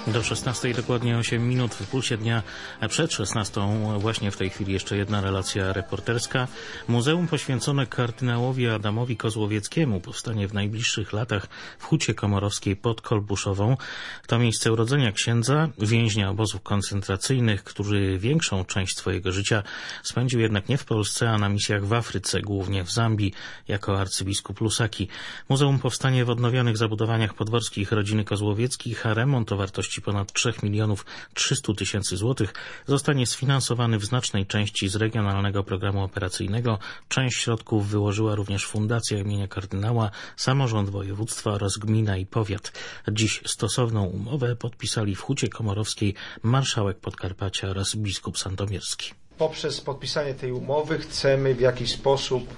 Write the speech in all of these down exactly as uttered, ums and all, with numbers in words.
Do szesnastej dokładnie osiem minut w pulsie dnia. Przed szesnastą właśnie w tej chwili jeszcze jedna relacja reporterska. Muzeum poświęcone kardynałowi Adamowi Kozłowieckiemu powstanie w najbliższych latach w Hucie Komorowskiej pod Kolbuszową. To miejsce urodzenia księdza, więźnia obozów koncentracyjnych, który większą część swojego życia spędził jednak nie w Polsce, a na misjach w Afryce, głównie w Zambii, jako arcybiskup Lusaki. Muzeum powstanie w odnowionych zabudowaniach podworskich rodziny Kozłowieckich, a remont o wartości ponad trzy miliony trzysta tysięcy złotych zostanie sfinansowany w znacznej części z Regionalnego Programu Operacyjnego. Część środków wyłożyła również Fundacja imienia kardynała, samorząd województwa oraz gmina i powiat. Dziś stosowną umowę podpisali w Hucie Komorowskiej marszałek Podkarpacia oraz biskup sandomierski. Poprzez podpisanie tej umowy chcemy w jakiś sposób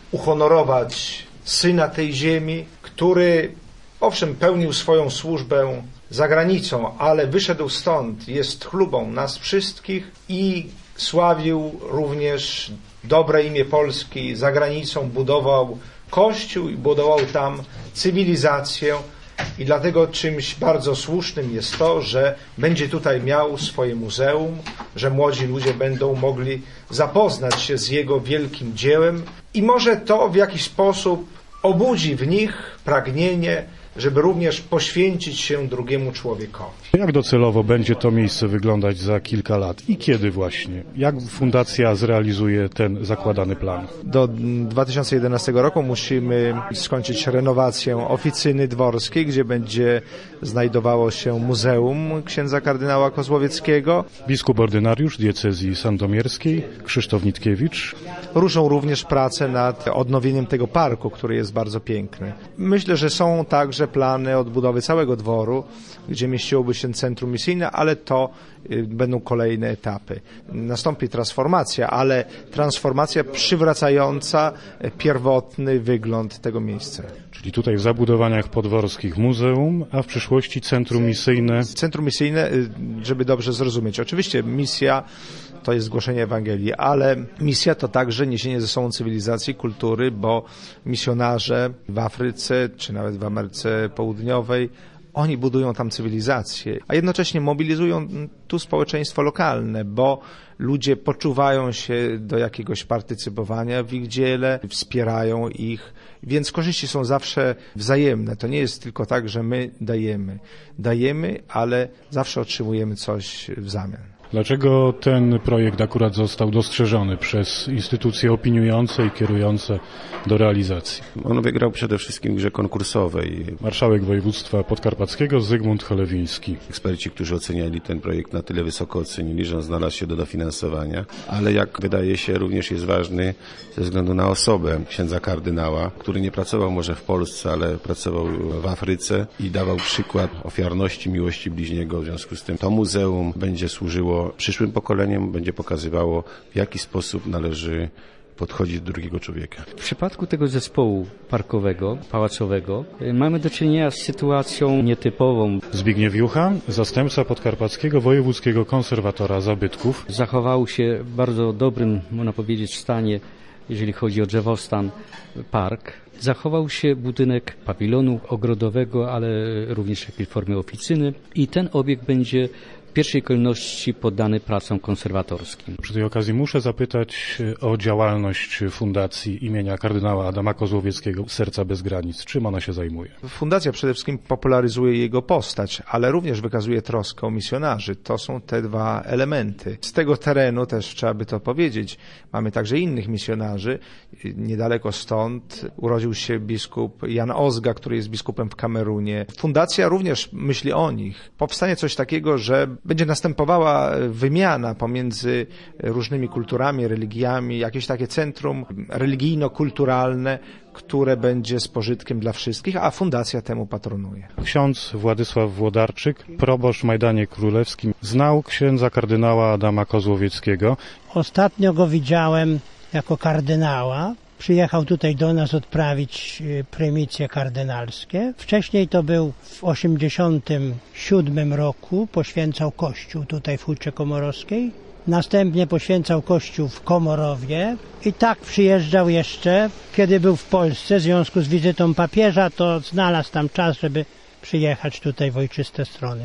uhonorować syna tej ziemi, który owszem pełnił swoją służbę za granicą, ale wyszedł stąd, jest chlubą nas wszystkich i sławił również dobre imię Polski za granicą, budował Kościół i budował tam cywilizację i dlatego czymś bardzo słusznym jest to, że będzie tutaj miał swoje muzeum, że młodzi ludzie będą mogli zapoznać się z jego wielkim dziełem i może to w jakiś sposób obudzi w nich pragnienie, żeby również poświęcić się drugiemu człowiekowi. Jak docelowo będzie to miejsce wyglądać za kilka lat i kiedy właśnie? Jak fundacja zrealizuje ten zakładany plan? Do dwa tysiące jedenastego roku musimy skończyć renowację oficyny dworskiej, gdzie będzie znajdowało się Muzeum księdza kardynała Kozłowieckiego. Biskup ordynariusz diecezji sandomierskiej Krzysztof Nitkiewicz. Ruszą również prace nad odnowieniem tego parku, który jest bardzo piękny. Myślę, że są także plany odbudowy całego dworu, gdzie mieściłoby się centrum misyjne, ale to będą kolejne etapy. Nastąpi transformacja, ale transformacja przywracająca pierwotny wygląd tego miejsca. Czyli tutaj w zabudowaniach podworskich muzeum, a w przyszłości centrum misyjne. Centrum misyjne, żeby dobrze zrozumieć. Oczywiście misja to jest głoszenie Ewangelii, ale misja to także niesienie ze sobą cywilizacji, kultury, bo misjonarze w Afryce, czy nawet w Ameryce Południowej, oni budują tam cywilizację, a jednocześnie mobilizują tu społeczeństwo lokalne, bo ludzie poczuwają się do jakiegoś partycypowania w ich dziele, wspierają ich, więc korzyści są zawsze wzajemne. To nie jest tylko tak, że my dajemy. Dajemy, ale zawsze otrzymujemy coś w zamian. Dlaczego ten projekt akurat został dostrzeżony przez instytucje opiniujące i kierujące do realizacji? On wygrał przede wszystkim w grze konkursowej. Marszałek województwa podkarpackiego Zygmunt Cholewiński. Eksperci, którzy oceniali ten projekt, na tyle wysoko ocenili, że on znalazł się do dofinansowania, ale jak wydaje się również jest ważny ze względu na osobę księdza kardynała, który nie pracował może w Polsce, ale pracował w Afryce i dawał przykład ofiarności, miłości bliźniego. W związku z tym to muzeum będzie służyło przyszłym pokoleniom, będzie pokazywało, w jaki sposób należy podchodzić do drugiego człowieka. W przypadku tego zespołu parkowego, pałacowego, mamy do czynienia z sytuacją nietypową. Zbigniew Jucha, zastępca podkarpackiego wojewódzkiego konserwatora zabytków. Zachował się w bardzo dobrym, można powiedzieć, stanie, jeżeli chodzi o drzewostan, park. Zachował się budynek pawilonu ogrodowego, ale również jakiejś formy oficyny i ten obiekt będzie w pierwszej kolejności poddany pracom konserwatorskim. Przy tej okazji muszę zapytać o działalność Fundacji imienia kardynała Adama Kozłowieckiego Serca bez granic. Czym ona się zajmuje? Fundacja przede wszystkim popularyzuje jego postać, ale również wykazuje troskę o misjonarzy. To są te dwa elementy. Z tego terenu też trzeba by to powiedzieć. Mamy także innych misjonarzy. Niedaleko stąd urodził się biskup Jan Ozga, który jest biskupem w Kamerunie. Fundacja również myśli o nich. Powstanie coś takiego, że będzie następowała wymiana pomiędzy różnymi kulturami, religiami, jakieś takie centrum religijno-kulturalne, które będzie z pożytkiem dla wszystkich, a fundacja temu patronuje. Ksiądz Władysław Włodarczyk, proboszcz w Majdanie Królewskim, znał księdza kardynała Adama Kozłowieckiego. Ostatnio go widziałem jako kardynała. Przyjechał tutaj do nas odprawić prymicje kardynalskie. Wcześniej to był w osiemdziesiątym siódmym roku, poświęcał kościół tutaj w Hucie Komorowskiej. Następnie poświęcał kościół w Komorowie i tak przyjeżdżał jeszcze, kiedy był w Polsce. W związku z wizytą papieża to znalazł tam czas, żeby przyjechać tutaj w ojczyste strony.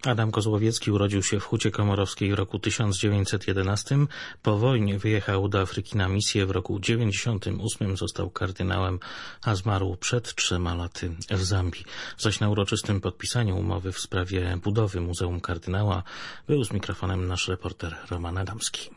Adam Kozłowiecki urodził się w Hucie Komorowskiej w roku tysiąc dziewięćset jedenastym. Po wojnie wyjechał do Afryki na misję. W roku dziewięćdziesiątym ósmym został kardynałem, a zmarł przed trzema laty w Zambii. Zaś na uroczystym podpisaniu umowy w sprawie budowy Muzeum Kardynała był z mikrofonem nasz reporter Roman Adamski.